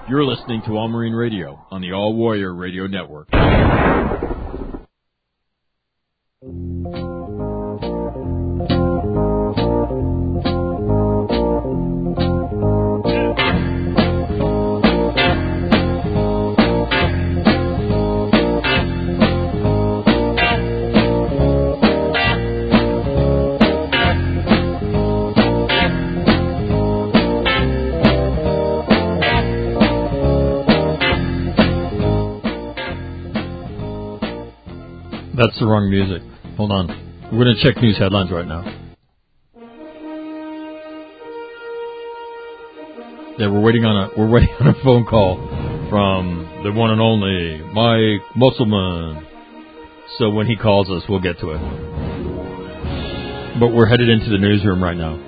You're listening to All Marine Radio on the All Warrior Radio Network. That's the wrong music. Hold on. We're going to check news headlines right now. Yeah, we're waiting on a phone call from the one and only Mike Musselman. So when he calls us, we'll get to it. But we're headed into the newsroom right now.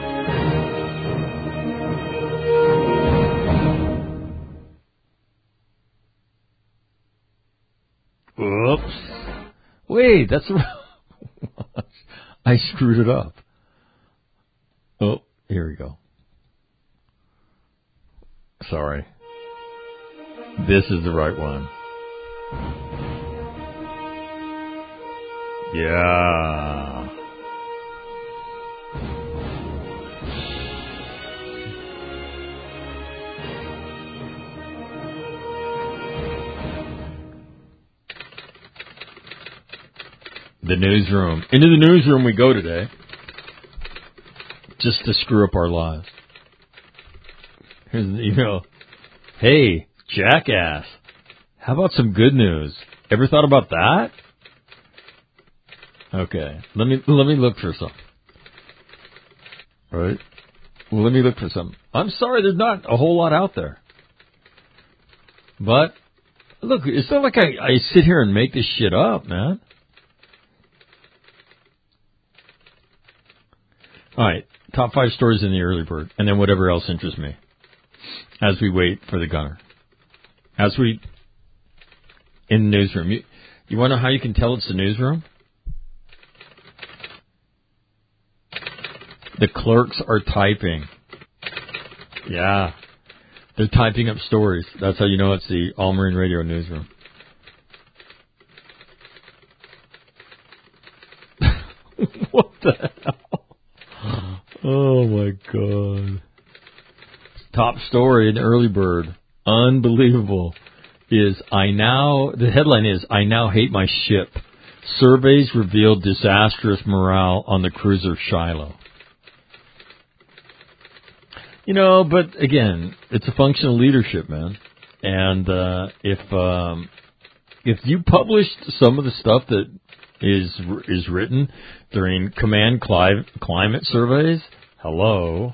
Oops. Wait, that's... I screwed it up. Oh, here we go. Sorry. This is the right one. Yeah. The newsroom. Into the newsroom we go today. Just to screw up our lives. Here's an email. Hey, jackass. How about some good news? Ever thought about that? Okay. Let me look for some. All right. Well, let me look for some. I'm sorry, there's not a whole lot out there. But look, it's not like I sit here and make this shit up, man. All right, top 5 stories in the early bird, and then whatever else interests me as we wait for the gunner. In the newsroom. You want to know how you can tell it's the newsroom? The clerks are typing. Yeah, they're typing up stories. That's how you know it's the All Marine Radio newsroom. What the hell? Oh, my God. Top story in the early bird. Unbelievable. The headline is, I now hate my ship. Surveys revealed disastrous morale on the cruiser Shiloh. You know, but again, it's a function of leadership, man. And if you published some of the stuff that is written during command climate surveys, hello.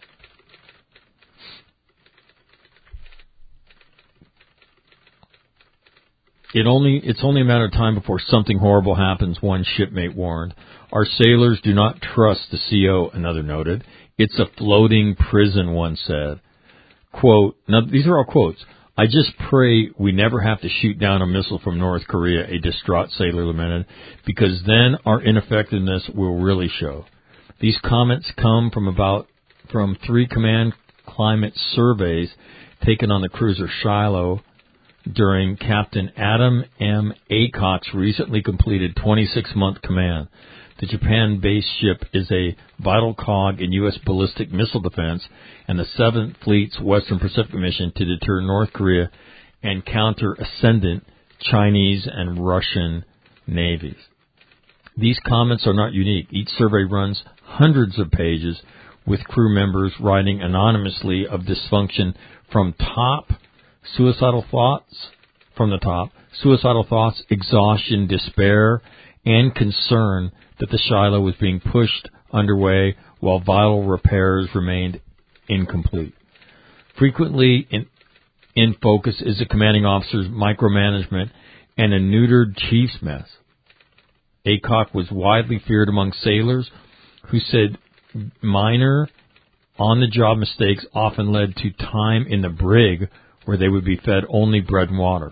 It's only a matter of time before something horrible happens, one shipmate warned. Our sailors do not trust the CO, another noted. It's a floating prison, one said. Quote, now these are all quotes. I just pray we never have to shoot down a missile from North Korea, a distraught sailor lamented, because then our ineffectiveness will really show. These comments come from 3 command climate surveys taken on the cruiser Shiloh during Captain Adam M. Aycock's recently completed 26-month command. The Japan-based ship is a vital cog in U.S. ballistic missile defense and the 7th Fleet's Western Pacific mission to deter North Korea and counter ascendant Chinese and Russian navies. These comments are not unique. Each survey runs hundreds of pages with crew members writing anonymously of dysfunction from suicidal thoughts, exhaustion, despair, and concern that the Shiloh was being pushed underway while vital repairs remained incomplete. Frequently in focus is the commanding officer's micromanagement and a neutered chief's mess. Aycock was widely feared among sailors who said minor on-the-job mistakes often led to time in the brig where they would be fed only bread and water.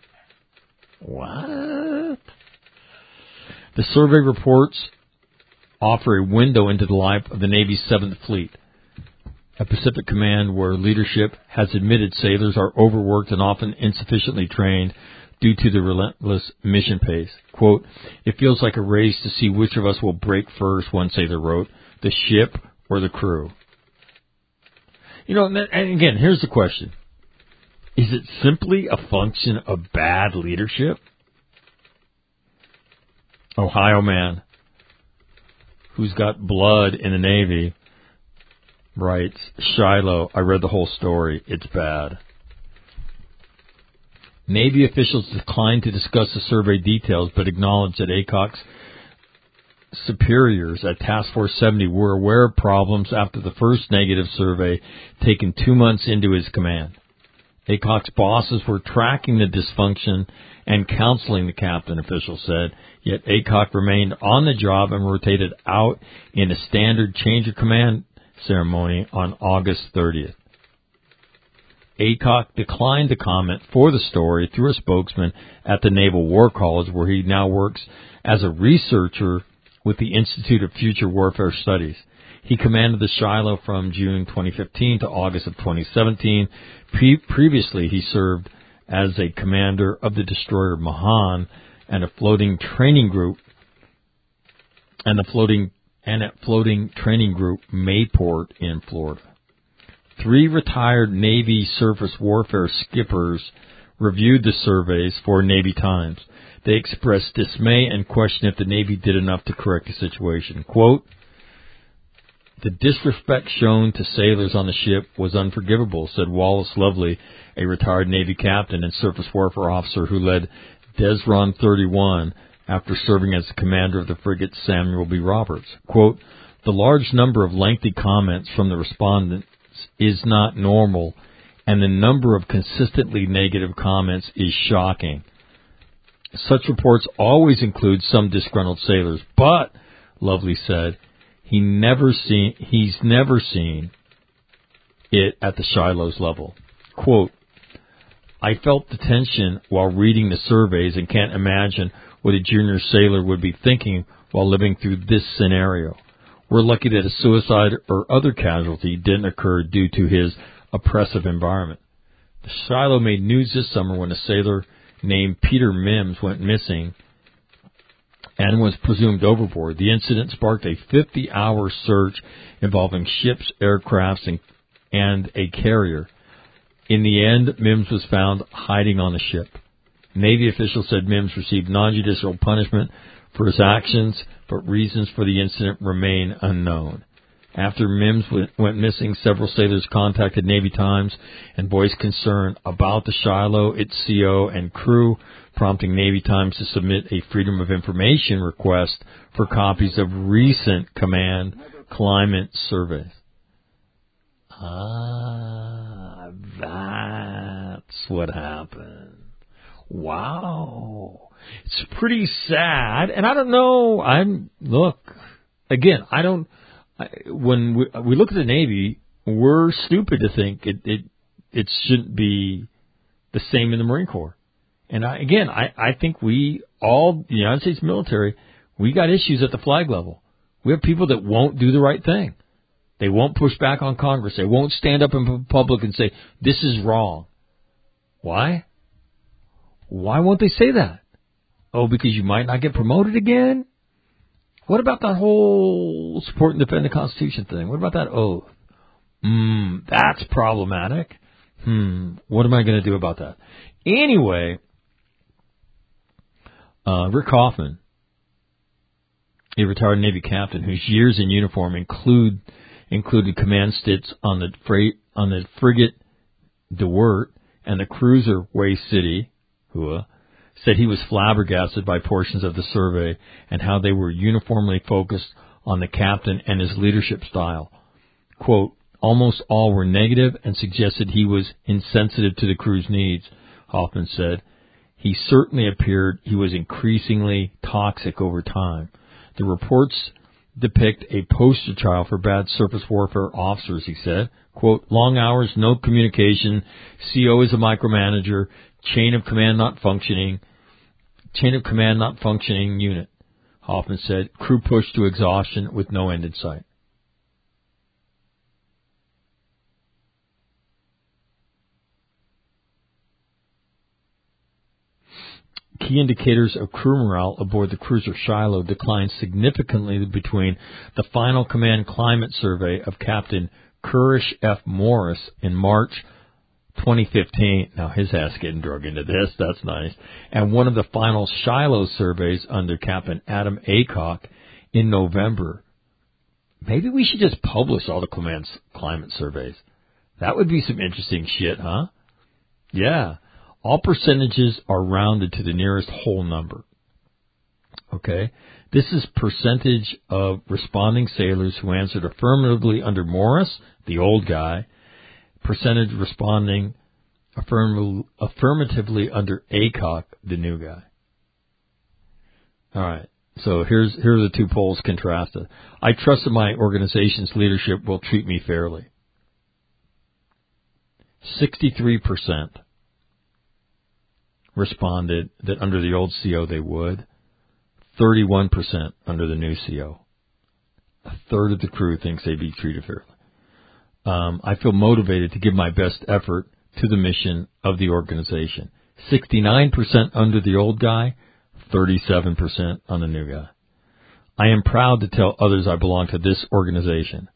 What? The survey reports offer a window into the life of the Navy's 7th Fleet. at Pacific Command, where leadership has admitted sailors are overworked and often insufficiently trained due to the relentless mission pace. Quote, "It feels like a race to see which of us will break first," one sailor wrote, "the ship or the crew." You know, and again, here's the question. Is it simply a function of bad leadership? Ohio man, who's got blood in the Navy, writes, Shiloh, I read the whole story. It's bad. Navy officials declined to discuss the survey details, but acknowledged that ACOC's superiors at Task Force 70 were aware of problems after the first negative survey taken 2 months into his command. ACOC's bosses were tracking the dysfunction and counseling the captain, officials said, yet ACOC remained on the job and rotated out in a standard change of command ceremony on August 30th. ACOC declined to comment for the story through a spokesman at the Naval War College, where he now works as a researcher with the Institute of Future Warfare Studies. He commanded the Shiloh from June 2015 to August of 2017. Previously, he served as a commander of the destroyer Mahan and a floating training group at floating training group Mayport in Florida. 3 retired Navy surface warfare skippers reviewed the surveys for Navy Times. They expressed dismay and questioned if the Navy did enough to correct the situation. Quote, "The disrespect shown to sailors on the ship was unforgivable," said Wallace Lovely, a retired Navy captain and surface warfare officer who led Desron 31 after serving as the commander of the frigate Samuel B. Roberts. Quote, "The large number of lengthy comments from the respondents is not normal, and the number of consistently negative comments is shocking. Such reports always include some disgruntled sailors, but," Lovely said, he's never seen it at the Shiloh's level. Quote, "I felt the tension while reading the surveys and can't imagine what a junior sailor would be thinking while living through this scenario. We're lucky that a suicide or other casualty didn't occur due to his oppressive environment." The Shiloh made news this summer when a sailor named Peter Mims went missing and was presumed overboard. The incident sparked a 50-hour search involving ships, aircrafts, and a carrier. In the end, Mims was found hiding on the ship. Navy officials said Mims received non-judicial punishment for his actions, but reasons for the incident remain unknown. After Mims went missing, several sailors contacted Navy Times and voiced concern about the Shiloh, its CO, and crew, prompting Navy Times to submit a Freedom of Information request for copies of recent command climate surveys. That's what happened. Wow. It's pretty sad, and I don't know, when we look at the Navy, we're stupid to think it shouldn't be the same in the Marine Corps. And I think the United States military, we got issues at the flag level. We have people that won't do the right thing. They won't push back on Congress. They won't stand up in public and say, this is wrong. Why? Why won't they say that? Oh, because you might not get promoted again? What about that whole support and defend the Constitution thing? What about that oath? That's problematic. What am I going to do about that? Anyway, Rick Hoffman, a retired Navy captain whose years in uniform included command stints on the frigate DeWitt and the cruiser Way City, said he was flabbergasted by portions of the survey and how they were uniformly focused on the captain and his leadership style. Quote, "Almost all were negative and suggested he was insensitive to the crew's needs," Hoffman said. "He certainly appeared he was increasingly toxic over time. The reports depict a poster child for bad surface warfare officers," he said. Quote, "Long hours, no communication, CO is a micromanager, chain of command not functioning unit," Hoffman said. "Crew pushed to exhaustion with no end in sight." key indicators of crew morale aboard the cruiser Shiloh declined significantly between the final command climate survey of Captain Courage F. Morris in March 2015. Now his ass getting drug into this. That's nice. And one of the final Shiloh surveys under Captain Adam Aycock in November. Maybe we should just publish all the command's climate surveys. That would be some interesting shit, huh? Yeah. All percentages are rounded to the nearest whole number. Okay? This is percentage of responding sailors who answered affirmatively under Morris, the old guy, percentage responding affirmatively under Aycock, the new guy. All right. So here are the two polls contrasted. I trust that my organization's leadership will treat me fairly. 63% responded that under the old CO they would. 31% under the new CO. A third of the crew thinks they'd be treated fairly. I feel motivated to give my best effort to the mission of the organization. 69% under the old guy, 37% on the new guy. I am proud to tell others I belong to this organization.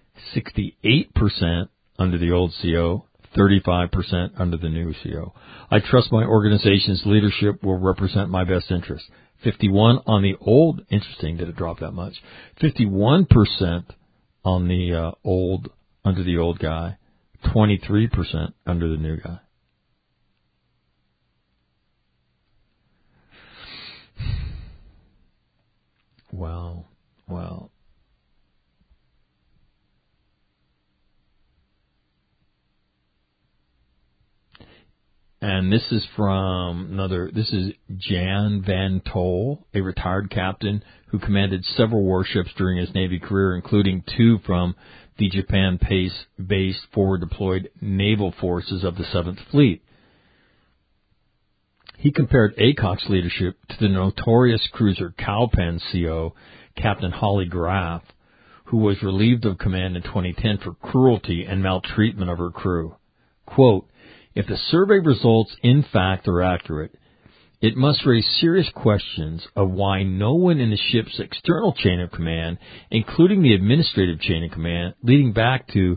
68% under the old CO, 35% under the new CO. I trust my organization's leadership will represent my best interest. 51 on the old, interesting that it dropped that much. 51% on the old, under the old guy. 23% under the new guy. Wow. Wow. And this is from this is Jan Van Tol, a retired captain who commanded several warships during his Navy career, including 2 from the Japan-based forward-deployed naval forces of the 7th Fleet. He compared Aycock's leadership to the notorious cruiser Cowpen CO, Captain Holly Graff, who was relieved of command in 2010 for cruelty and maltreatment of her crew. Quote, if the survey results in fact are accurate, it must raise serious questions of why no one in the ship's external chain of command, including the administrative chain of command, leading back to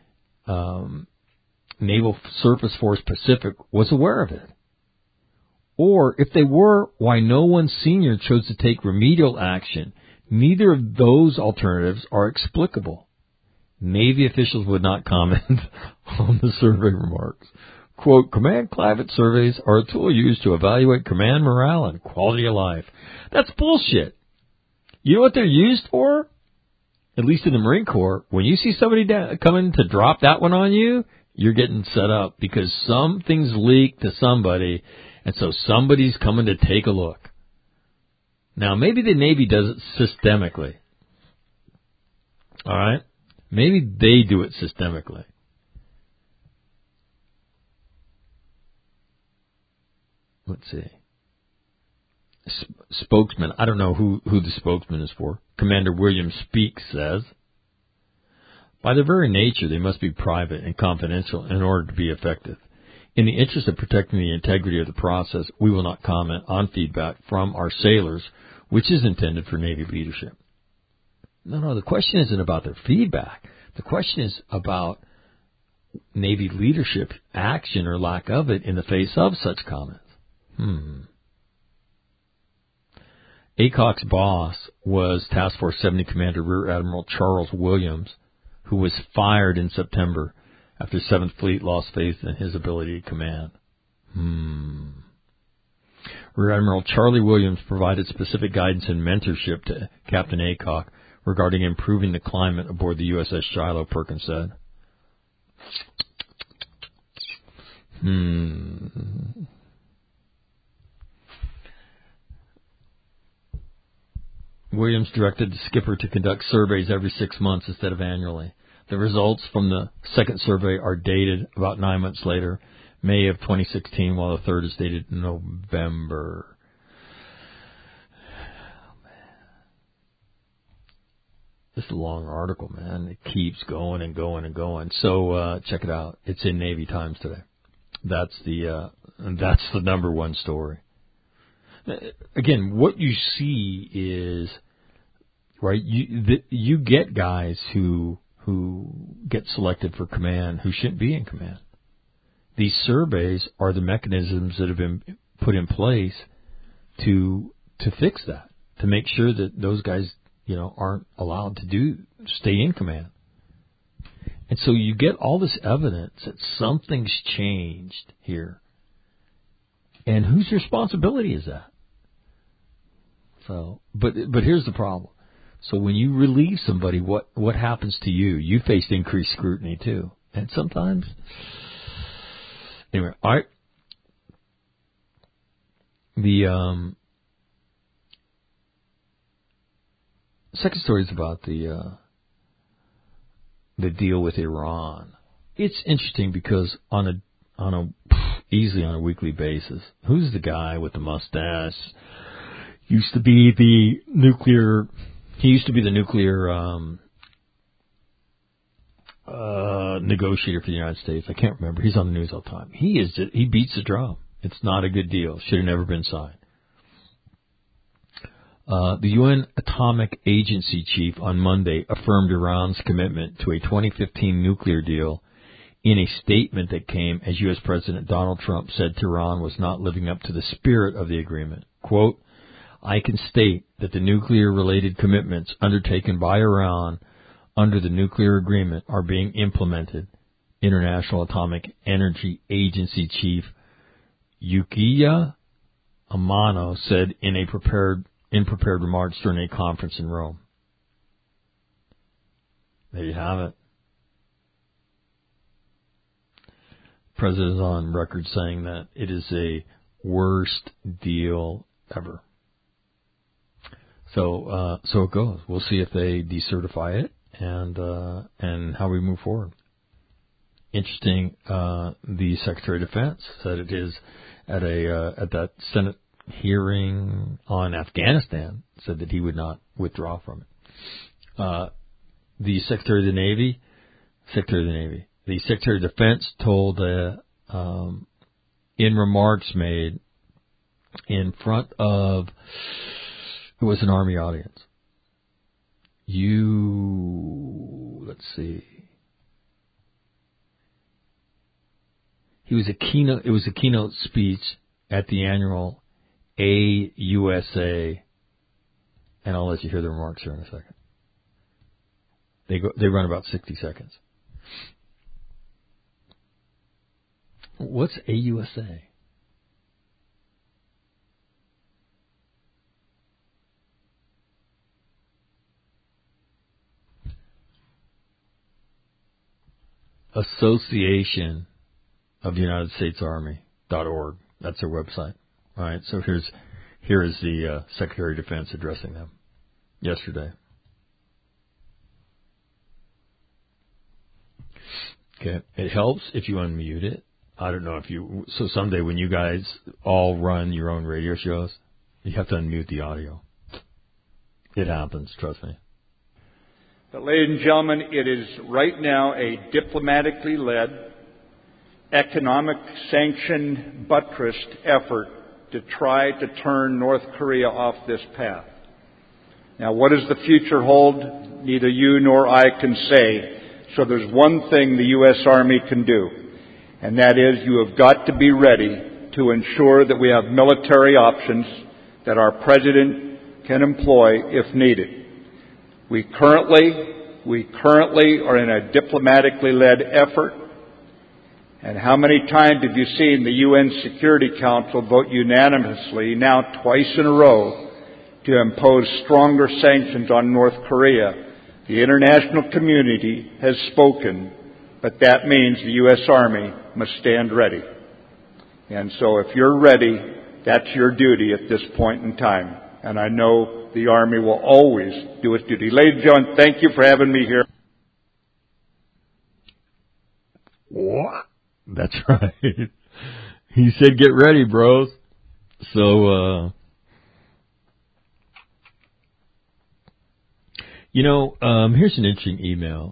Naval Surface Force Pacific, was aware of it. Or, if they were, why no one senior chose to take remedial action. Neither of those alternatives are explicable. Navy officials would not comment on the survey remarks. Quote, command climate surveys are a tool used to evaluate command morale and quality of life. That's bullshit. You know what they're used for? At least in the Marine Corps, when you see somebody coming to drop that one on you, you're getting set up because something's leaked to somebody, and so somebody's coming to take a look. Now, maybe the Navy does it systemically. All right? Maybe they do it systemically. Let's see. Spokesman. I don't know who the spokesman is for. Commander William Speaks says, by their very nature, they must be private and confidential in order to be effective. In the interest of protecting the integrity of the process, we will not comment on feedback from our sailors, which is intended for Navy leadership. No, the question isn't about their feedback. The question is about Navy leadership action or lack of it in the face of such comments. Aycock's boss was Task Force 70 Commander Rear Admiral Charles Williams, who was fired in September after 7th Fleet lost faith in his ability to command. Rear Admiral Charlie Williams provided specific guidance and mentorship to Captain Aycock regarding improving the climate aboard the USS Shiloh, Perkins said. Williams directed the skipper to conduct surveys every 6 months instead of annually. The results from the second survey are dated about 9 months later, May of 2016, while the third is dated November. Oh, man. This is a long article, man. It keeps going and going and going. So check it out. It's in Navy Times today. That's the number one story. again, what you see is, right, you get guys who get selected for command who shouldn't be in command. These surveys are the mechanisms that have been put in place to fix that, to make sure that those guys, aren't allowed to stay in command. And so you get all this evidence that something's changed here. And whose responsibility is that? So, but here's the problem. So when you relieve somebody, what happens to you? You face increased scrutiny too. And sometimes, anyway, all right. The second story is about the deal with Iran. It's interesting because easily on a weekly basis, who's the guy with the mustache? Used to be the nuclear negotiator for the United States. I can't remember. He's on the news all the time. He beats the drum. It's not a good deal. Should have never been signed. The UN Atomic Agency chief on Monday affirmed Iran's commitment to a 2015 nuclear deal in a statement that came as U.S. President Donald Trump said Tehran was not living up to the spirit of the agreement. Quote, I can state that the nuclear-related commitments undertaken by Iran under the nuclear agreement are being implemented, International Atomic Energy Agency chief Yukiya Amano said in prepared remarks during a conference in Rome. There you have it. The president is on record saying that it is a worst deal ever. So it goes. We'll see if they decertify it and how we move forward. Interesting. The Secretary of Defense said it is at that Senate hearing on Afghanistan, said that he would not withdraw from it. The Secretary of the Navy, the Secretary of Defense told in remarks made in front of, it was an Army audience. Let's see. It was a keynote speech at the annual AUSA, and I'll let you hear the remarks here in a second. They run about 60 seconds. What's AUSA? Association of the United States Army.org. That's their website. All right, so here is the Secretary of Defense addressing them yesterday. Okay, it helps if you unmute it. I don't know so someday when you guys all run your own radio shows, you have to unmute the audio. It happens, trust me. But ladies and gentlemen, it is right now a diplomatically led, economic sanctioned, buttressed effort to try to turn North Korea off this path. Now, what does the future hold? Neither you nor I can say. So there's one thing the U.S. Army can do, and that is you have got to be ready to ensure that we have military options that our President can employ if needed. We currently are in a diplomatically led effort. And how many times have you seen the UN Security Council vote unanimously, now twice in a row, to impose stronger sanctions on North Korea? The international community has spoken, but that means the U.S. Army must stand ready. And so if you're ready, that's your duty at this point in time. And I know the Army will always do its duty. Ladies and gentlemen, thank you for having me here. What? That's right. He said, get ready, bros. So, here's an interesting email.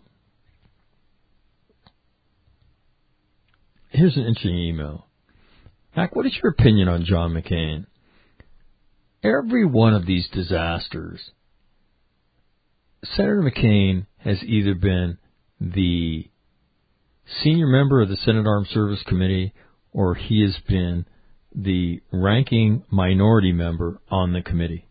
Mac, what is your opinion on John McCain? every one of these disasters, Senator McCain has either been the senior member of the Senate Armed Services Committee or he has been the ranking minority member on the committee.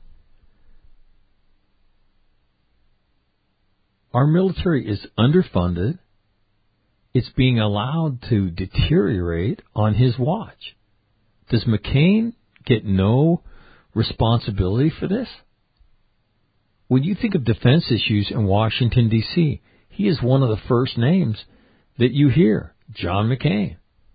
Our military is underfunded. It's being allowed to deteriorate on his watch. Does McCain get no responsibility for this? When you think of defense issues in Washington, D.C., he is one of the first names that you hear, John McCain.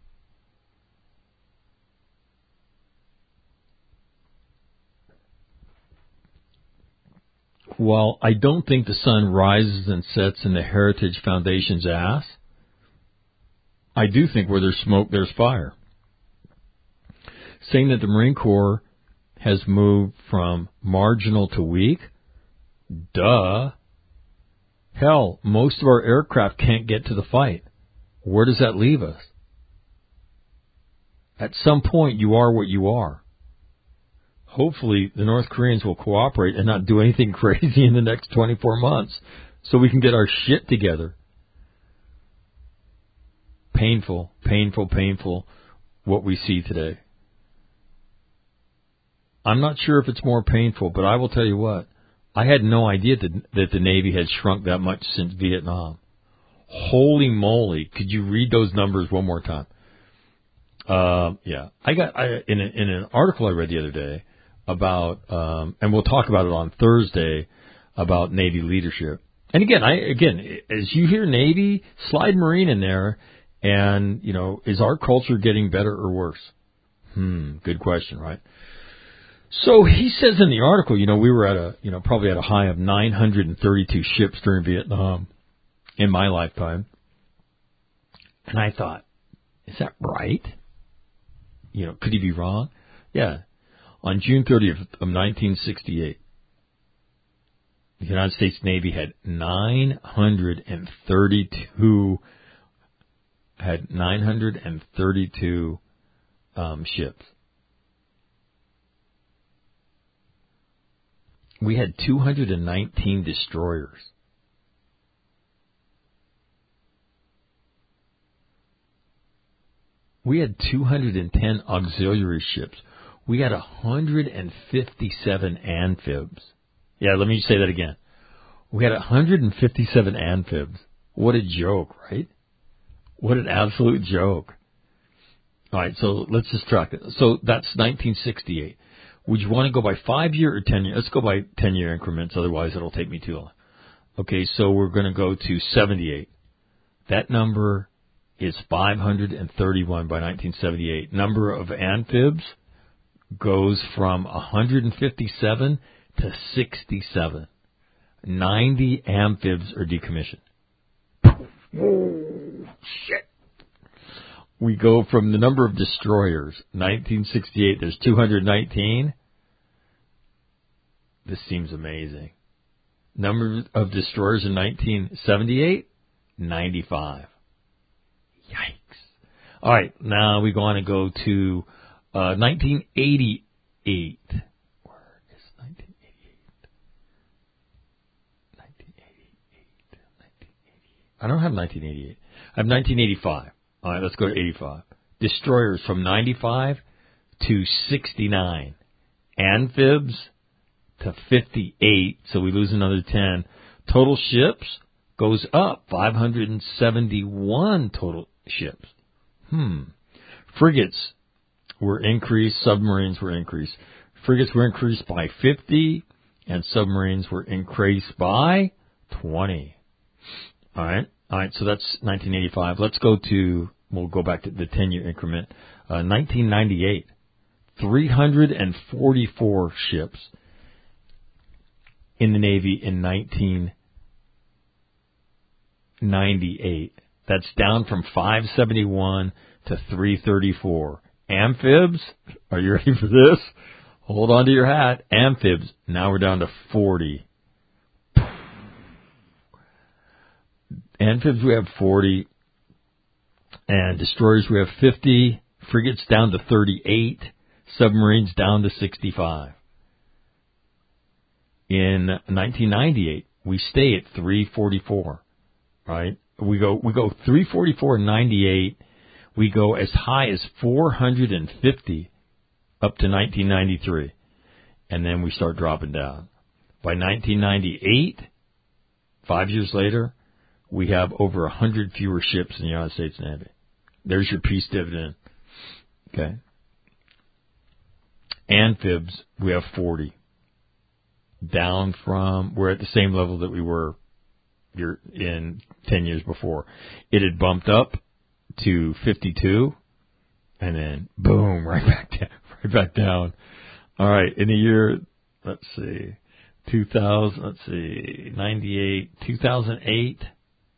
While I don't think the sun rises and sets in the Heritage Foundation's ass, I do think where there's smoke, there's fire. Saying that the Marine Corps has moved from marginal to weak, duh. Hell, most of our aircraft can't get to the fight. Where does that leave us? At some point, you are what you are. Hopefully, the North Koreans will cooperate and not do anything crazy in the next 24 months so we can get our shit together. Painful, painful, painful what we see today. I'm not sure if it's more painful, but I will tell you what. I had no idea that the Navy had shrunk that much since Vietnam. Holy moly. Could you read those numbers one more time? Yeah. In an article I read the other day about, and we'll talk about it on Thursday, about Navy leadership. And again, as you hear Navy, slide Marine in there, and, is our culture getting better or worse? Good question, right? So he says in the article, we were at probably at a high of 932 ships during Vietnam in my lifetime. And I thought, is that right? Could he be wrong? Yeah. On June 30th of 1968, the United States Navy had 932 ships. We had 219 destroyers. We had 210 auxiliary ships. We had 157 amphibs. Yeah, let me say that again. We had 157 amphibs. What a joke, right? What an absolute joke. All right, so let's just track it. So that's 1968. Would you want to go by 5-year or 10-year? Let's go by 10-year increments, otherwise it'll take me too long. Okay, so we're going to go to 78. That number is 531 by 1978. Number of amphibs goes from 157 to 67. 90 amphibs are decommissioned. Oh, shit. We go from the number of destroyers, 1968, there's 219. This seems amazing. Number of destroyers in 1978, 95. Yikes. All right, now we want to go to 1988. Where is 1988? 1988. I don't have 1988. I have 1985. All right, let's go to 85. Destroyers from 95 to 69. Amphibs to 58, so we lose another 10. Total ships goes up, 571 total ships. Frigates were increased, submarines were increased. Frigates were increased by 50, and submarines were increased by 20. All right, so that's 1985. We'll go back to the 10-year increment. 1998, 344 ships in the Navy in 1998. That's down from 571 to 334. Amphibs, are you ready for this? Hold on to your hat. Amphibs, now we're down to 40. Amphibs, we have 40. And destroyers, we have 50. Frigates down to 38. Submarines down to 65. In 1998, we stay at 344, right? We go 344 in 98. We go as high as 450 up to 1993. And then we start dropping down. By 1998, 5 years later, we have over 100 fewer ships in the United States Navy. There's your peace dividend. Okay. Amphibs, we have 40. Down from, we're at the same level that we were in 10 years before. It had bumped up to 52, and then boom, right back down. All right, in the year, let's see, 98, 2008.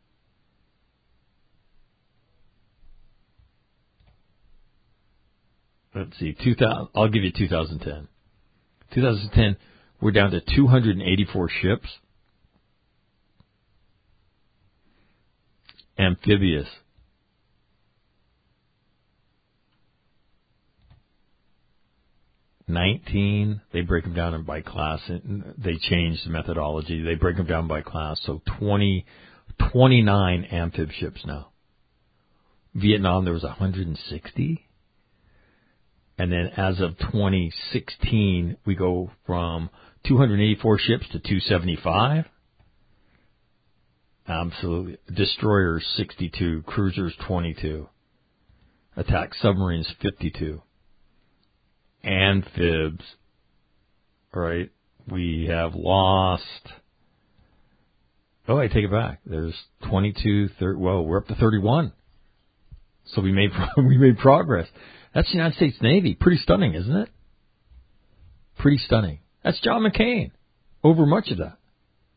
Let's see, I'll give you 2010. 2010, we're down to 284 ships. Amphibious. $19, they break them down by class. They changed the methodology. They break them down by class. So 29 amphib ships now. Vietnam, there was 160. And then as of 2016, we go from 284 ships to 275. Absolutely. Destroyers, 62. Cruisers, 22. Attack submarines, 52. Amphibs, right? We have lost. Oh, I take it back. There's 22, 30. Whoa, we're up to 31. So we made progress. That's the United States Navy. Pretty stunning, isn't it? Pretty stunning. That's John McCain over much of that.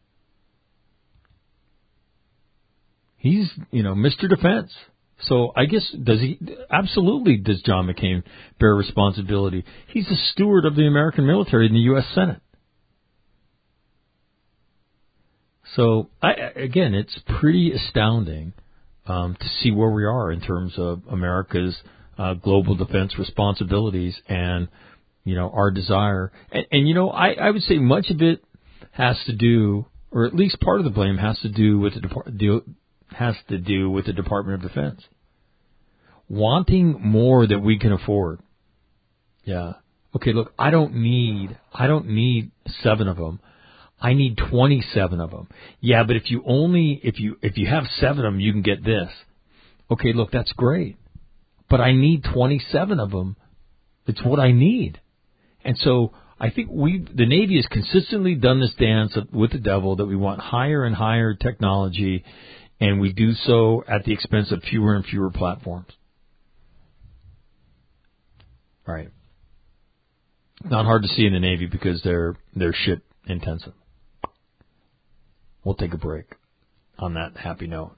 He's, Mr. Defense. So I guess, absolutely does John McCain bear responsibility. He's a steward of the American military in the U.S. Senate. So, again, it's pretty astounding to see where we are in terms of America's global defense responsibilities and, our desire. And I would say much of it has to do, or at least part of the blame has to do with the Department of Defense. Wanting more than we can afford. Yeah. Okay, look, I don't need 7 of them. I need 27 of them. Yeah, but if you have 7 of them, you can get this. Okay, look, that's great. But I need 27 of them. It's what I need. And so I think the Navy has consistently done this dance with the devil that we want higher and higher technology, and we do so at the expense of fewer and fewer platforms. All right. Not hard to see in the Navy because they're ship intensive. We'll take a break on that happy note.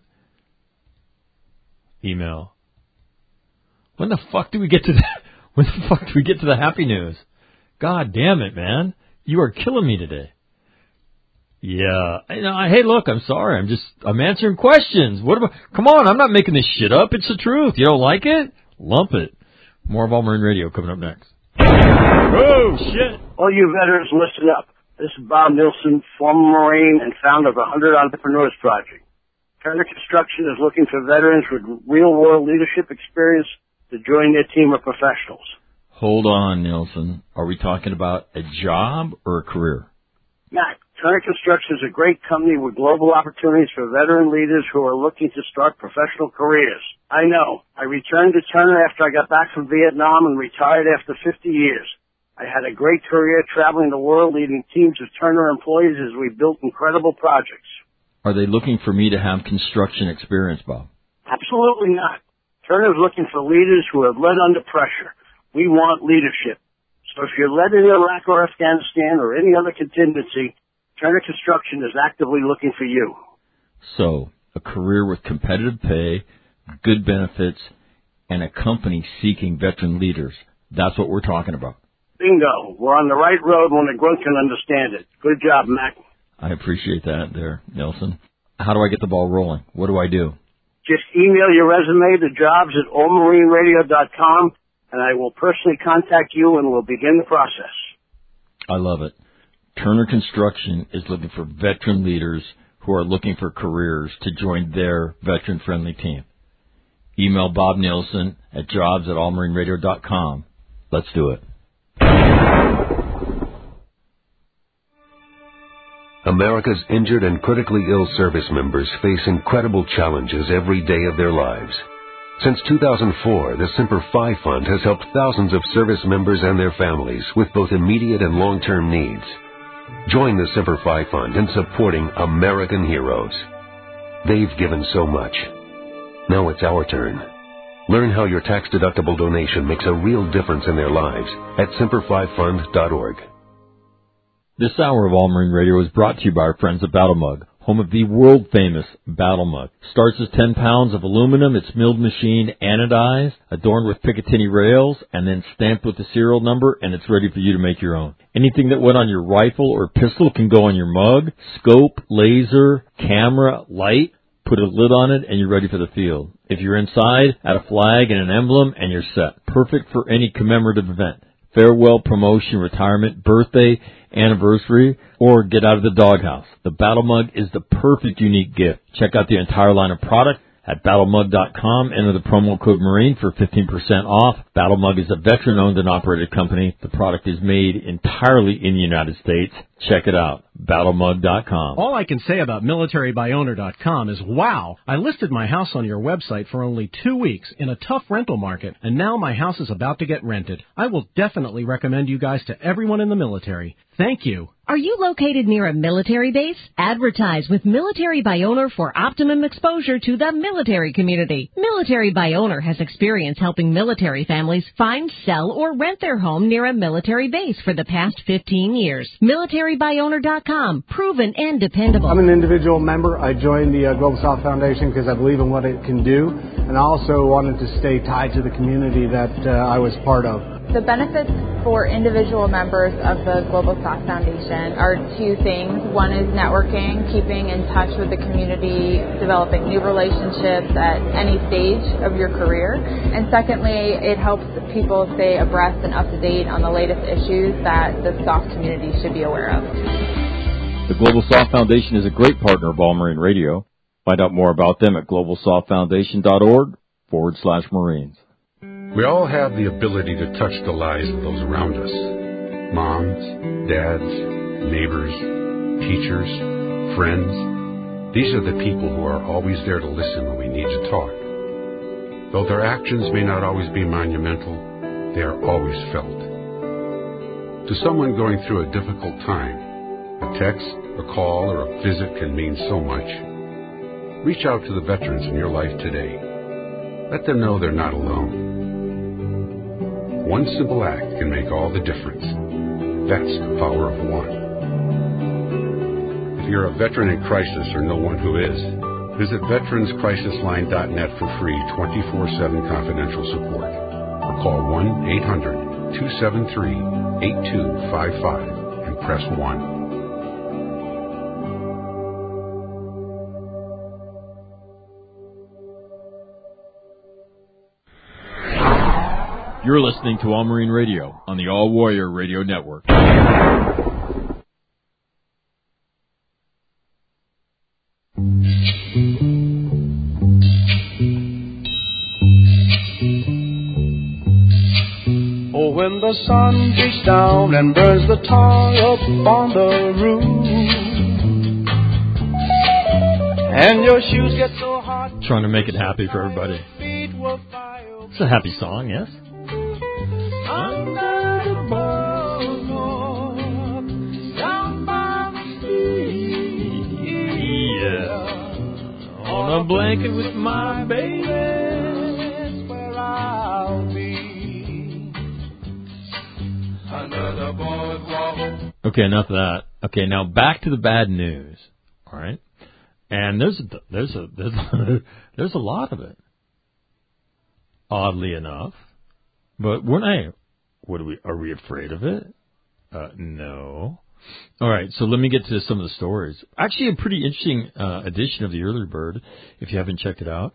Email. When the fuck do we get to the happy news? God damn it, man. You are killing me today. Yeah. Hey, look, I'm sorry. I'm answering questions. Come on, I'm not making this shit up. It's the truth. You don't like it? Lump it. More of All Marine Radio coming up next. Oh, shit. All you veterans, listen up. This is Bob Nilsson, former Marine and founder of the 100 Entrepreneurs Project. Turner Construction is looking for veterans with real-world leadership experience to join their team of professionals. Hold on, Nilsson. Are we talking about a job or a career? Matt, Turner Construction is a great company with global opportunities for veteran leaders who are looking to start professional careers. I know. I returned to Turner after I got back from Vietnam and retired after 50 years. I had a great career traveling the world leading teams of Turner employees as we built incredible projects. Are they looking for me to have construction experience, Bob? Absolutely not. Turner is looking for leaders who have led under pressure. We want leadership. So if you're led in Iraq or Afghanistan or any other contingency, Turner Construction is actively looking for you. So, a career with competitive pay, good benefits, and a company seeking veteran leaders. That's what we're talking about. Bingo. We're on the right road when the grunt can understand it. Good job, Mac. I appreciate that there, Nelson. How do I get the ball rolling? What do I do? Just email your resume to jobs@allmarineradio.com, and I will personally contact you and we'll begin the process. I love it. Turner Construction is looking for veteran leaders who are looking for careers to join their veteran-friendly team. Email Bob Nielsen at jobs@allmarineradio.com. Let's do it. America's injured and critically ill service members face incredible challenges every day of their lives. Since 2004, the Semper Fi Fund has helped thousands of service members and their families with both immediate and long-term needs. Join the Semper Fi Fund in supporting American heroes. They've given so much. Now it's our turn. Learn how your tax-deductible donation makes a real difference in their lives at SemperFiFund.org. This hour of All Marine Radio is brought to you by our friends at Battle Mug, home of the world-famous Battle Mug. Starts as 10 pounds of aluminum. It's milled machine, anodized, adorned with Picatinny rails, and then stamped with the serial number, and it's ready for you to make your own. Anything that went on your rifle or pistol can go on your mug. Scope, laser, camera, light. Put a lid on it, and you're ready for the field. If you're inside, add a flag and an emblem, and you're set. Perfect for any commemorative event. Farewell, promotion, retirement, birthday, anniversary, or get out of the doghouse. The Battle Mug is the perfect unique gift. Check out the entire line of product at battlemug.com. Enter the promo code Marine for 15% off. Battle Mug is a veteran-owned and operated company. The product is made entirely in the United States. Check it out, battlemug.com. All I can say about militarybyowner.com is, wow, I listed my house on your website for only 2 weeks in a tough rental market, and now my house is about to get rented. I will definitely recommend you guys to everyone in the military. Thank you. Are you located near a military base? Advertise with Military by Owner for optimum exposure to the military community. Military by Owner has experience helping military families find, sell, or rent their home near a military base for the past 15 years. MilitaryByOwner.com. Proven and dependable. I'm an individual member. I joined the Global South Foundation because I believe in what it can do, and I also wanted to stay tied to the community that I was part of. The benefits for individual members of the Global South Foundation are two things. One is networking, keeping in touch with the community, developing new relationships at any stage of your career. And secondly, it helps people stay abreast and up to date on the latest issues that the SOF community should be aware of. The Global Soft Foundation is a great partner of All Marine Radio. Find out more about them at globalsoftfoundation.org/Marines. We all have the ability to touch the lives of those around us. Moms, dads, neighbors, teachers, friends. These are the people who are always there to listen when we need to talk. Though their actions may not always be monumental, they are always felt. To someone going through a difficult time, a text, a call, or a visit can mean so much. Reach out to the veterans in your life today. Let them know they're not alone. One simple act can make all the difference. That's the power of one. If you're a veteran in crisis or know one who is, visit veteranscrisisline.net for free 24/7 confidential support. Or call 1-800-273-8255 and press 1. You're listening to All Marine Radio on the All Warrior Radio Network. Oh, when the sun beats down and burns the tar up on the roof, and your shoes get so hot. Trying to make it happy for everybody. It's a happy song, yes? Under the boardwalk, down by the sea, yeah. On a blanket with my baby, that's where I'll be. Under the boardwalk. Okay, enough of that. Okay, now back to the bad news. All right, and there's a lot of it. Oddly enough, but are we afraid of it? No. All right, so let me get to some of the stories. Actually, a pretty interesting edition of the Early Bird, if you haven't checked it out.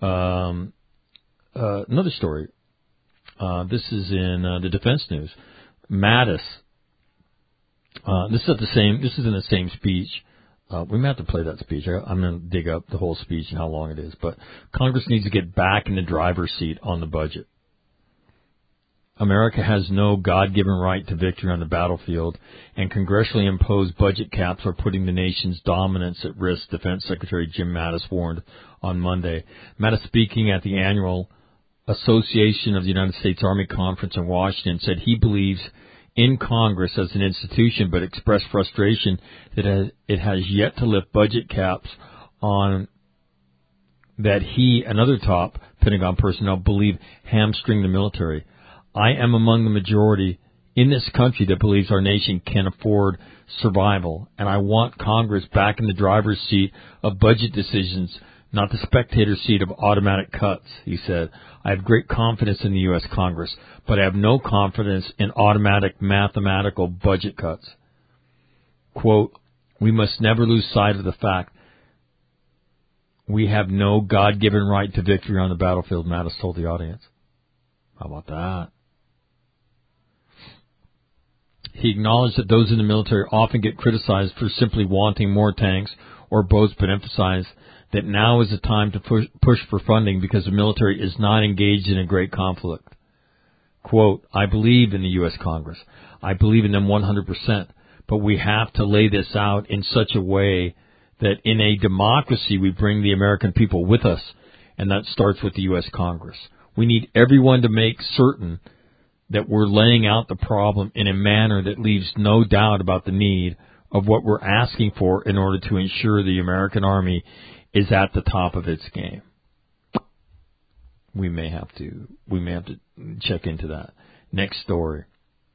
Another story. This is in the Defense News. Mattis This is in the same speech. We may have to play that speech. I'm going to dig up the whole speech and how long it is. But Congress needs to get back in the driver's seat on the budget. America has no God-given right to victory on the battlefield, and congressionally imposed budget caps are putting the nation's dominance at risk, Defense Secretary Jim Mattis warned on Monday. Mattis, speaking at the annual Association of the United States Army Conference in Washington, said he believes in Congress as an institution, but expressed frustration that it has yet to lift budget caps on that he and other top Pentagon personnel believe hamstring the military. I am among the majority in this country that believes our nation can afford survival, and I want Congress back in the driver's seat of budget decisions, not the spectator seat of automatic cuts, he said. I have great confidence in the U.S. Congress, but I have no confidence in automatic mathematical budget cuts. Quote, we must never lose sight of the fact we have no God-given right to victory on the battlefield, Mattis told the audience. How about that? He acknowledged that those in the military often get criticized for simply wanting more tanks or boats, but emphasized that now is the time to push for funding because the military is not engaged in a great conflict. Quote, I believe in the U.S. Congress. I believe in them 100%, but we have to lay this out in such a way that in a democracy we bring the American people with us, and that starts with the U.S. Congress. We need everyone to make certain that we're laying out the problem in a manner that leaves no doubt about the need of what we're asking for in order to ensure the American Army is at the top of its game. We may have to check into that. Next story.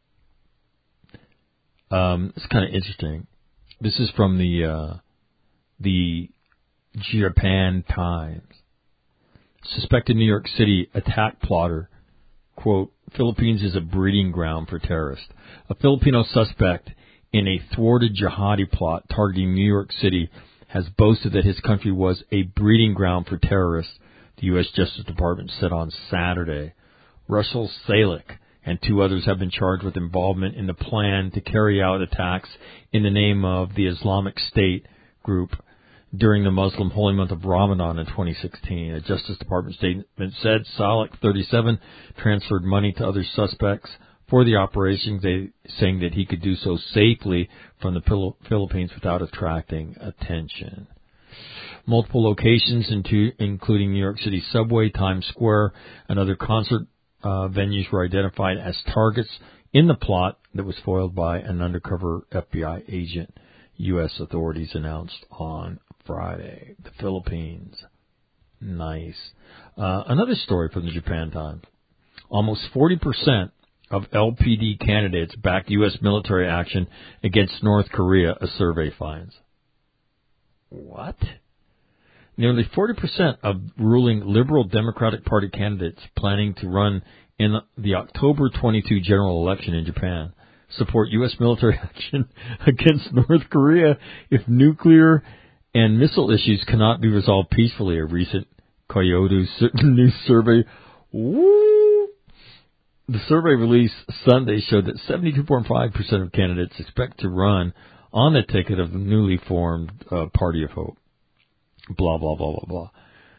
It's kind of interesting. This is from the Japan Times. Suspected New York City attack plotter, quote, Philippines is a breeding ground for terrorists. A Filipino suspect in a thwarted jihadi plot targeting New York City has boasted that his country was a breeding ground for terrorists, the U.S. Justice Department said on Saturday. Russell Salek and two others have been charged with involvement in the plan to carry out attacks in the name of the Islamic State group during the Muslim holy month of Ramadan in 2016. A Justice Department statement said Salek, 37, transferred money to other suspects for the operation, saying that he could do so safely from the Philippines without attracting attention. Multiple locations, including New York City subway, Times Square, and other concert venues were identified as targets in the plot that was foiled by an undercover FBI agent, U.S. authorities announced on Friday. The Philippines. Nice. Another story from the Japan Times. Almost 40% of LPD candidates back U.S. military action against North Korea, a survey finds. What? Nearly 40% of ruling Liberal Democratic Party candidates planning to run in the October 22 general election in Japan support U.S. military action against North Korea if nuclear and missile issues cannot be resolved peacefully, a recent Kyodo News survey. Woo! The survey released Sunday showed that 72.5% of candidates expect to run on the ticket of the newly formed Party of Hope. Blah, blah, blah, blah, blah.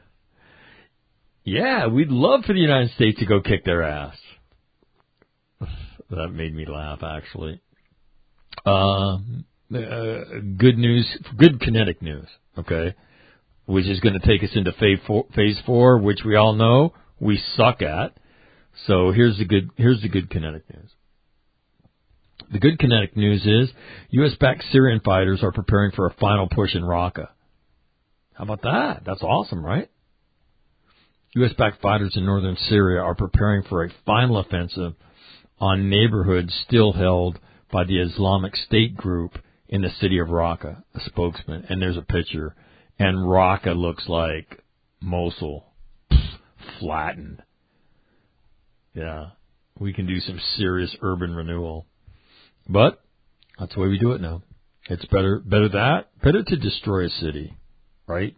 Yeah, we'd love for the United States to go kick their ass. That made me laugh, actually. Good news, good kinetic news, okay, which is going to take us into phase 4, which we all know we suck at. So here's the good kinetic news. The good kinetic news is U.S.-backed Syrian fighters are preparing for a final push in Raqqa. How about that? That's awesome, right? U.S.-backed fighters in northern Syria are preparing for a final offensive on neighborhoods still held by the Islamic State group in the city of Raqqa, a spokesman. And there's a picture. And Raqqa looks like Mosul. Flattened. Yeah. We can do some serious urban renewal. But that's the way we do it now. It's better to destroy a city, right?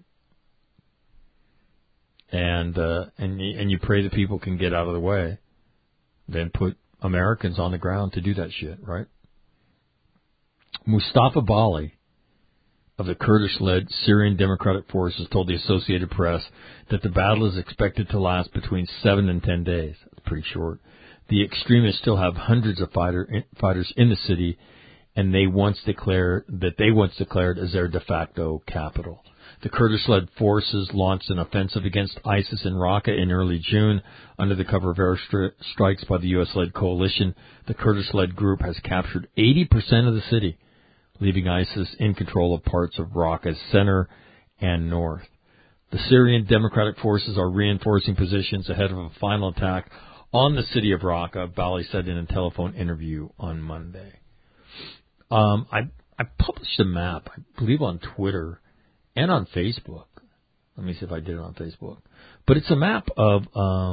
And you pray that people can get out of the way, then put Americans on the ground to do that shit, right? Mustafa Bali of the Kurdish-led Syrian Democratic Forces told the Associated Press that the battle is expected to last between 7 and 10 days. That's pretty short. The extremists still have hundreds of fighters in the city, and they once declared as their de facto capital. The Kurdish-led forces launched an offensive against ISIS in Raqqa in early June under the cover of air strikes by the U.S.-led coalition. The Kurdish-led group has captured 80% of the city, leaving ISIS in control of parts of Raqqa's center and north. The Syrian Democratic Forces are reinforcing positions ahead of a final attack on the city of Raqqa, Bali said in a telephone interview on Monday. I published a map, I believe on Twitter and on Facebook. Let me see if I did it on Facebook. But it's a map of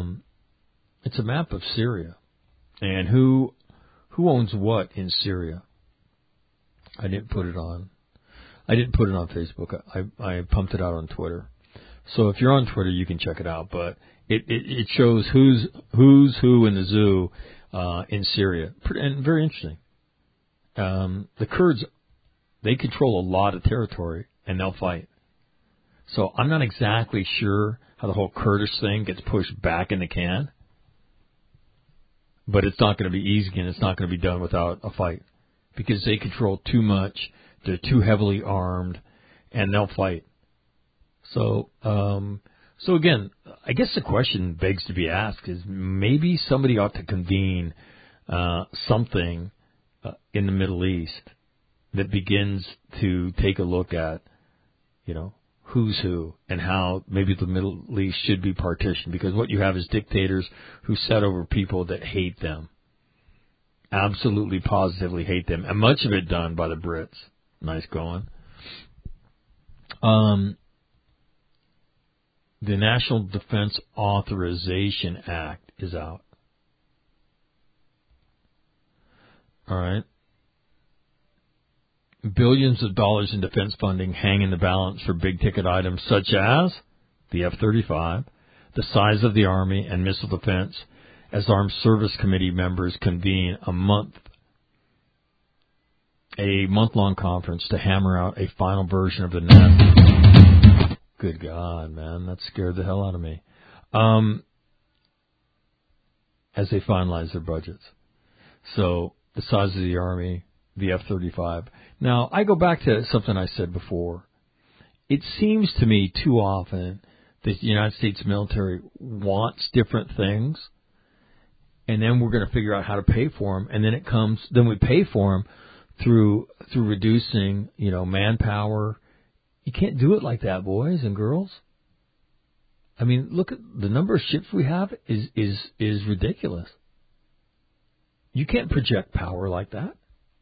Syria and who owns what in Syria. I didn't put it on Facebook. I pumped it out on Twitter. So if you're on Twitter, you can check it out. But it shows who's who in the zoo in Syria, and very interesting. The Kurds, they control a lot of territory, and they'll fight. So I'm not exactly sure how the whole Kurdish thing gets pushed back in the can, but it's not going to be easy, and it's not going to be done without a fight because they control too much. They're too heavily armed, and they'll fight. So again, I guess the question begs to be asked is maybe somebody ought to convene something in the Middle East that begins to take a look at, who's who and how maybe the Middle East should be partitioned, because what you have is dictators who set over people that hate them, absolutely positively hate them, and much of it done by the Brits. Nice going. The National Defense Authorization Act is out. All right. Billions of dollars in defense funding hang in the balance for big-ticket items such as the F-35, the size of the Army, and missile defense, as Armed Service Committee members convene a month-long conference to hammer out a final version of the NAP. Good God, man, that scared the hell out of me. As they finalize their budgets. So, the size of the Army, the F-35. Now, I go back to something I said before. It seems to me too often that the United States military wants different things, and then we're going to figure out how to pay for them, and then we pay for them through reducing, manpower. You can't do it like that, boys and girls. I mean, look at the number of ships we have is ridiculous. You can't project power like that.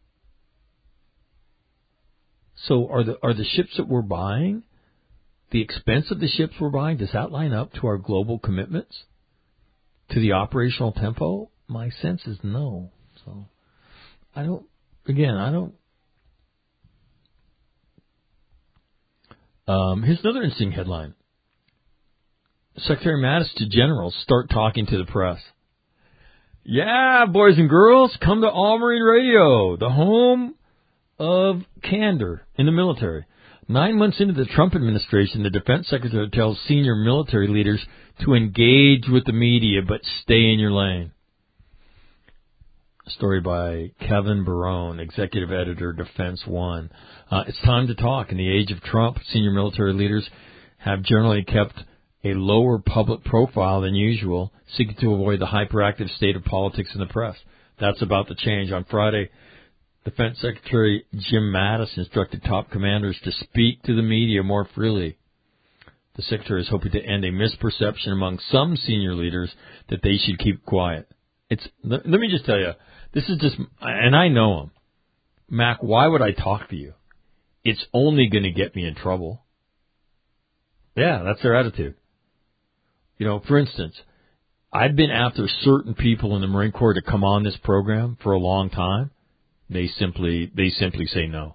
So are the ships that we're buying, the expense of the ships we're buying, does that line up to our global commitments, to the operational tempo? My sense is no. So I don't. Here's another interesting headline. Secretary Mattis to generals start talking to the press. Yeah, boys and girls, come to All Marine Radio, the home of candor in the military. 9 months into the Trump administration, the defense secretary tells senior military leaders to engage with the media, but stay in your lane. A story by Kevin Barone, executive editor, Defense One. It's time to talk. In the age of Trump, senior military leaders have generally kept a lower public profile than usual, seeking to avoid the hyperactive state of politics in the press. That's about to change. On Friday, Defense Secretary Jim Mattis instructed top commanders to speak to the media more freely. The Secretary is hoping to end a misperception among some senior leaders that they should keep quiet. Let me just tell you, this is just, and I know him. Mac, why would I talk to you? It's only going to get me in trouble. Yeah, that's their attitude. For instance, I've been after certain people in the Marine Corps to come on this program for a long time. They simply say no.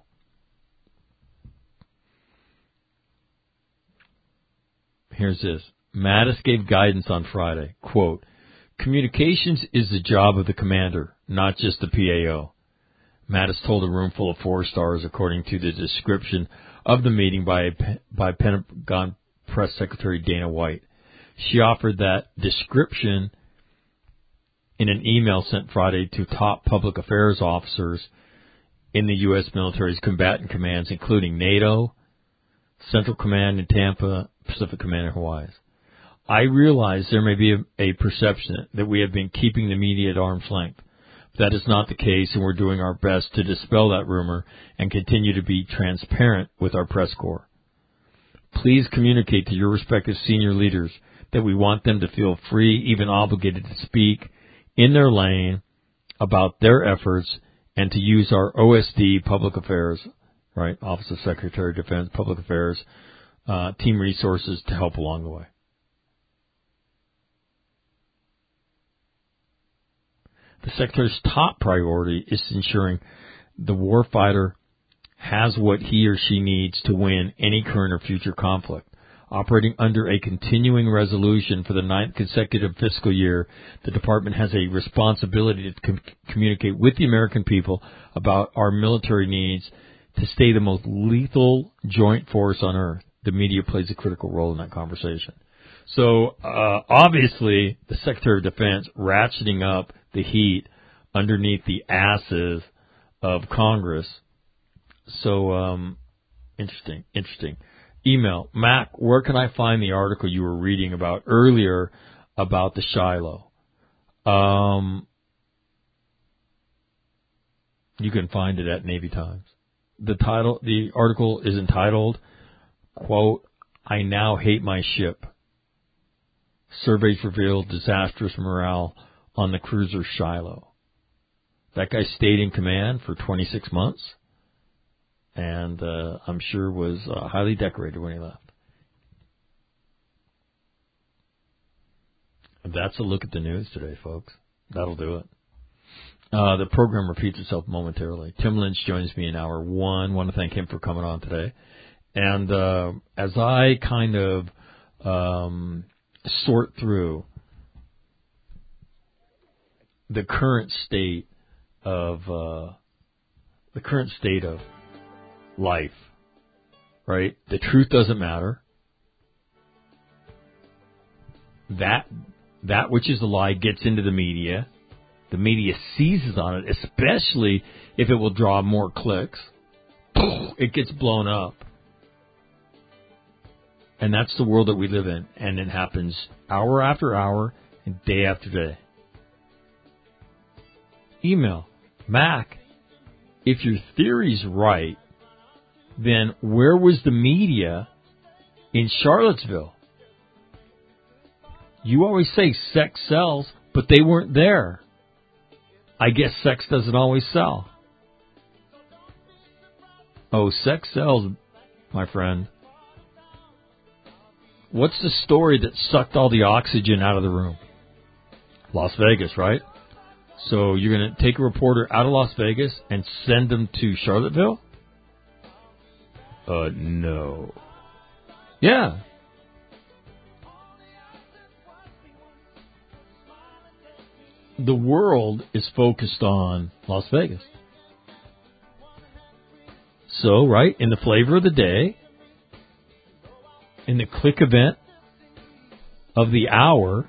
Here's this. Mattis gave guidance on Friday. Quote, communications is the job of the commander, not just the PAO. Mattis told a room full of 4 stars, according to the description of the meeting by Pentagon Press Secretary Dana White. She offered that description in an email sent Friday to top public affairs officers in the U.S. military's combatant commands, including NATO, Central Command in Tampa, Pacific Command in Hawaii. I realize there may be a perception that we have been keeping the media at arm's length. That is not the case, and we're doing our best to dispel that rumor and continue to be transparent with our press corps. Please communicate to your respective senior leaders that we want them to feel free, even obligated to speak in their lane about their efforts and to use our OSD Public Affairs, right, Office of Secretary of Defense, Public Affairs, team resources to help along the way. The Secretary's top priority is ensuring the warfighter has what he or she needs to win any current or future conflict. Operating under a continuing resolution for the 9th consecutive fiscal year, the Department has a responsibility to communicate with the American people about our military needs to stay the most lethal joint force on earth. The media plays a critical role in that conversation. So, obviously, the Secretary of Defense ratcheting up the heat underneath the asses of Congress. So, interesting. Email, Mac, where can I find the article you were reading about earlier about the Shiloh? You can find it at Navy Times. The article is entitled, quote, I now hate my ship. Surveys revealed disastrous morale on the cruiser Shiloh. That guy stayed in command for 26 months, and I'm sure was highly decorated when he left. That's a look at the news today, folks. That'll do it. The program repeats itself momentarily. Tim Lynch joins me in hour 1. I want to thank him for coming on today. And as I kind of sort through the current state of life, right? The truth doesn't matter. That which is a lie gets into the media. The media seizes on it, especially if it will draw more clicks. It gets blown up. And that's the world that we live in. And it happens hour after hour and day after day. Email, Mac, if your theory's right, then where was the media in Charlottesville? You always say sex sells, but they weren't there. I guess sex doesn't always sell. Oh, sex sells, my friend. What's the story that sucked all the oxygen out of the room? Las Vegas, right? So you're going to take a reporter out of Las Vegas and send them to Charlottesville? No. Yeah. The world is focused on Las Vegas. So, right, in the flavor of the day, in the click event of the hour,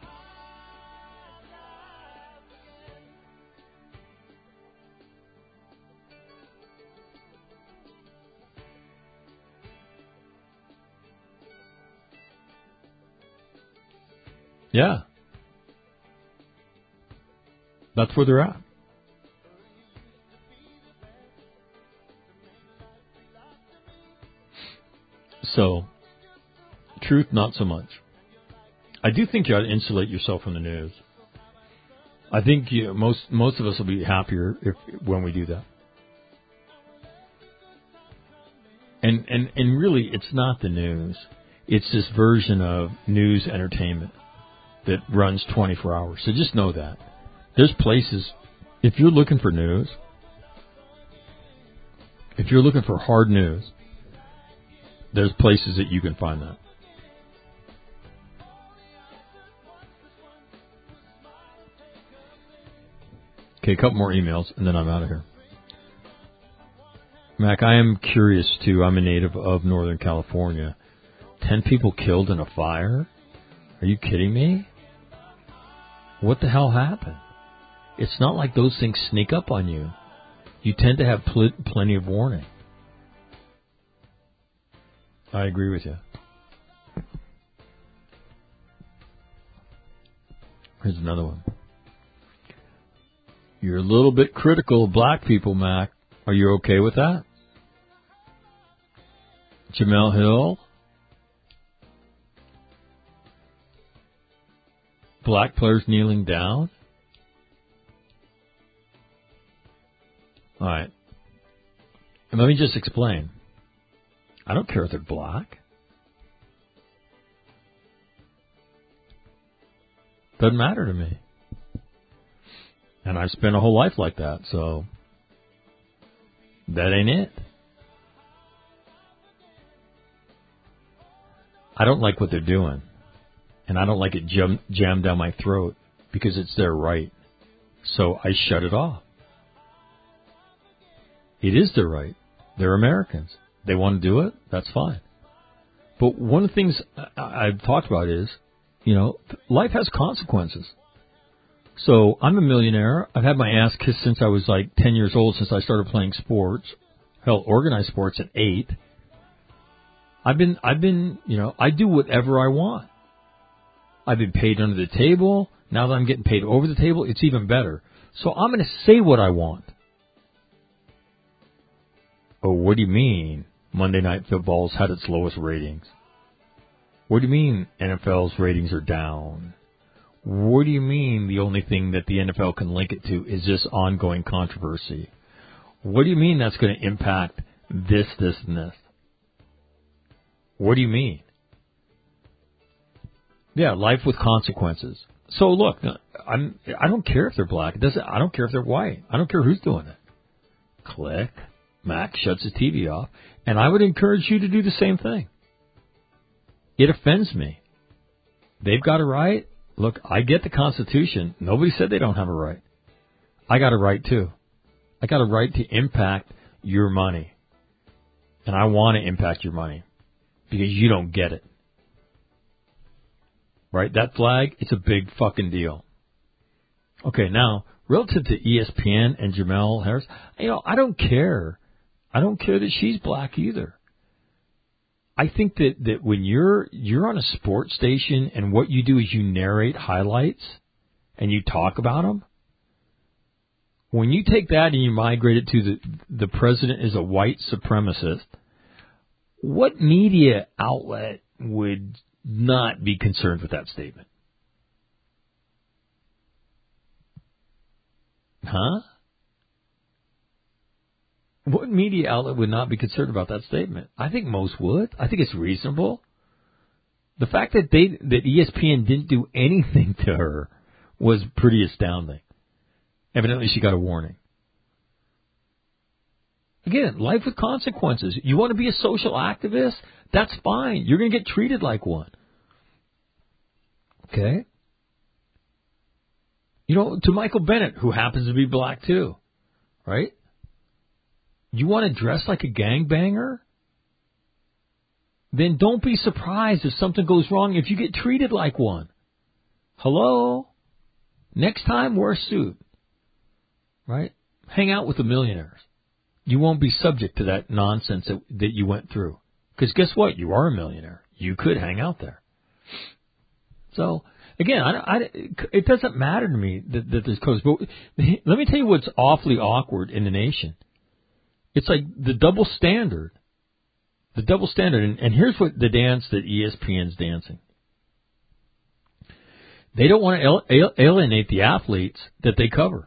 yeah, that's where they're at. So, truth, not so much. I do think you ought to insulate yourself from the news. I think most of us will be happier when we do that. And really, it's not the news. It's this version of news entertainment that runs 24 hours. So just know that. There's places, if you're looking for news, if you're looking for hard news, there's places that you can find that. Okay, a couple more emails, and then I'm out of here. Mac, I am curious, too. I'm a native of Northern California. 10 people killed in a fire? Are you kidding me? What the hell happened? It's not like those things sneak up on you. You tend to have plenty of warning. I agree with you. Here's another one. You're a little bit critical of black people, Mac. Are you okay with that? Jamel Hill? Black players kneeling down? All right. And let me just explain. I don't care if they're black. Doesn't matter to me. And I've spent a whole life like that, so that ain't it. I don't like what they're doing. And I don't like it jammed down my throat because it's their right. So I shut it off. It is their right. They're Americans. They want to do it, that's fine. But one of the things I've talked about is, life has consequences. So I'm a millionaire. I've had my ass kissed since I was like 10 years old, since I started playing sports. Hell, organized sports at 8. I've been, I do whatever I want. I've been paid under the table. Now that I'm getting paid over the table, it's even better. So I'm going to say what I want. Oh, what do you mean Monday Night Football's had its lowest ratings? What do you mean NFL's ratings are down? What do you mean the only thing that the NFL can link it to is this ongoing controversy? What do you mean that's going to impact this, and this? What do you mean? Yeah, life with consequences. So look, I don't care if they're black. I don't care if they're white. I don't care who's doing it. Click. Mac shuts his TV off, and I would encourage you to do the same thing. It offends me. They've got a right. Look, I get the Constitution. Nobody said they don't have a right. I got a right, too. I got a right to impact your money. And I want to impact your money because you don't get it. Right? That flag, it's a big fucking deal. Okay, now, relative to ESPN and Jamel Harris, I don't care. I don't care that she's black either. I think that when you're on a sports station and what you do is you narrate highlights and you talk about them, when you take that and you migrate it to the president is a white supremacist, what media outlet would not be concerned with that statement? Huh? What media outlet would not be concerned about that statement? I think most would. I think it's reasonable. The fact that ESPN didn't do anything to her was pretty astounding. Evidently, she got a warning. Again, life with consequences. You want to be a social activist? That's fine. You're going to get treated like one. Okay? To Michael Bennett, who happens to be black too, right? You want to dress like a gangbanger? Then don't be surprised if something goes wrong if you get treated like one. Hello? Next time, wear a suit. Right? Hang out with the millionaires. You won't be subject to that nonsense that you went through. Because guess what? You are a millionaire. You could hang out there. So, again, it doesn't matter to me that there's codes. But let me tell you what's awfully awkward in the nation. It's like the double standard. The double standard. And here's what the dance that ESPN's dancing. They don't want to alienate the athletes that they cover.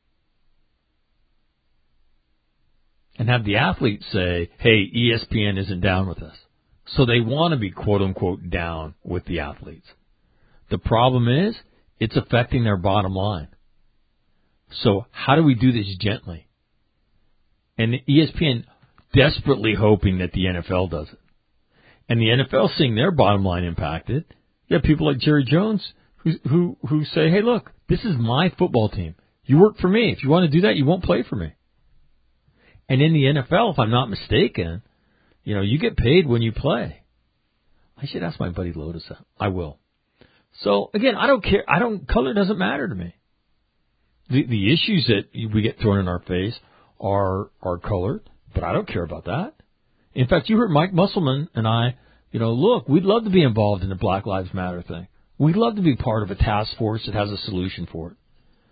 And have the athletes say, hey, ESPN isn't down with us. So they want to be, quote unquote, down with the athletes. The problem is, it's affecting their bottom line. So how do we do this gently? And ESPN desperately hoping that the NFL does it. And the NFL seeing their bottom line impacted. You have people like Jerry Jones who say, hey, look, this is my football team. You work for me. If you want to do that, you won't play for me. And in the NFL, if I'm not mistaken, you get paid when you play. I should ask my buddy Lotus that. I will. So, again, I don't care. Color doesn't matter to me. The issues that we get thrown in our face are colored, but I don't care about that. In fact, you heard Mike Musselman and I, look, we'd love to be involved in the Black Lives Matter thing. We'd love to be part of a task force that has a solution for it.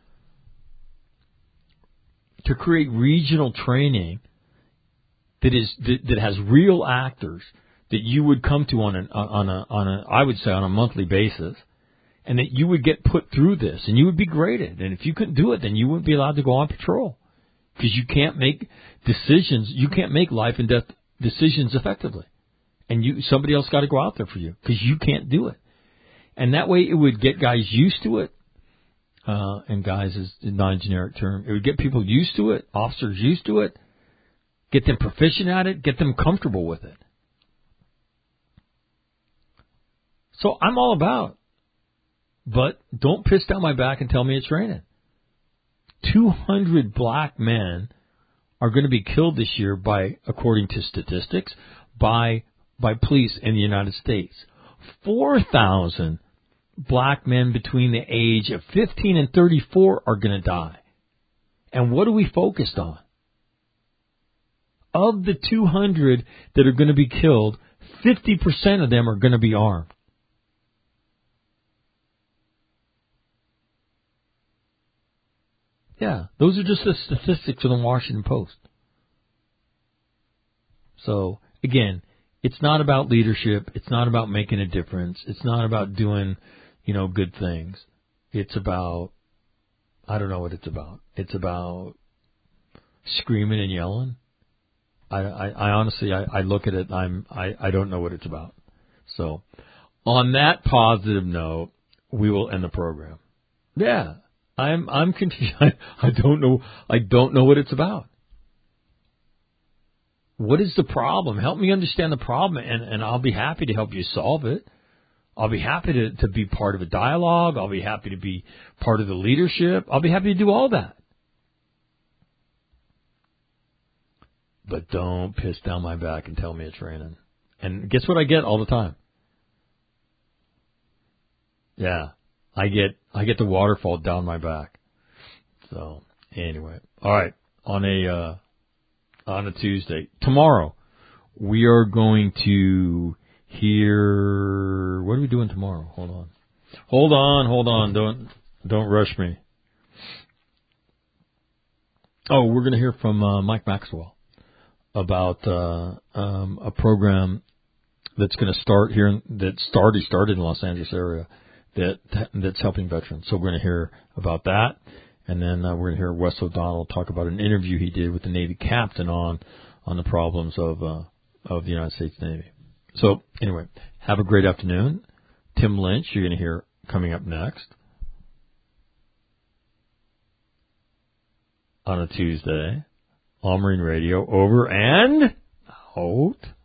To create regional training that has real actors that you would come to on a monthly basis, and that you would get put through this, and you would be graded. And if you couldn't do it, then you wouldn't be allowed to go on patrol, because you can't make decisions. You can't make life and death decisions effectively, and somebody else got to go out there for you because you can't do it. And that way, it would get guys used to it. And guys is a non-generic term. It would get people used to it, officers used to it, get them proficient at it, get them comfortable with it. So I'm all about, but don't piss down my back and tell me it's raining. 200 black men are going to be killed this year according to statistics, by police in the United States. 4,000 black men between the age of 15 and 34 are going to die. And what are we focused on? Of the 200 that are going to be killed, 50% of them are going to be armed. Yeah, those are just the statistics from the Washington Post. So, again, it's not about leadership. It's not about making a difference. It's not about doing, good things. It's about, I don't know what it's about. It's about screaming and yelling. I honestly, I look at it, I don't know what it's about. So, on that positive note, we will end the program. Yeah, I'm confused. I don't know what it's about. What is the problem? Help me understand the problem, and I'll be happy to help you solve it. I'll be happy to be part of a dialogue. I'll be happy to be part of the leadership. I'll be happy to do all that. But don't piss down my back and tell me it's raining. And guess what I get all the time? Yeah, I get the waterfall down my back. So anyway, all right. On a Tuesday, tomorrow we are going to hear. What are we doing tomorrow? Hold on. Don't rush me. Oh, we're going to hear from Mike Maxwell about a program that's going to start here, that's already started in the Los Angeles area, that's helping veterans. So we're going to hear about that, and then we're going to hear Wes O'Donnell talk about an interview he did with the Navy captain on the problems of the United States Navy. So anyway, have a great afternoon. Tim Lynch, you're going to hear coming up next on a Tuesday. All Marine Radio, over and out.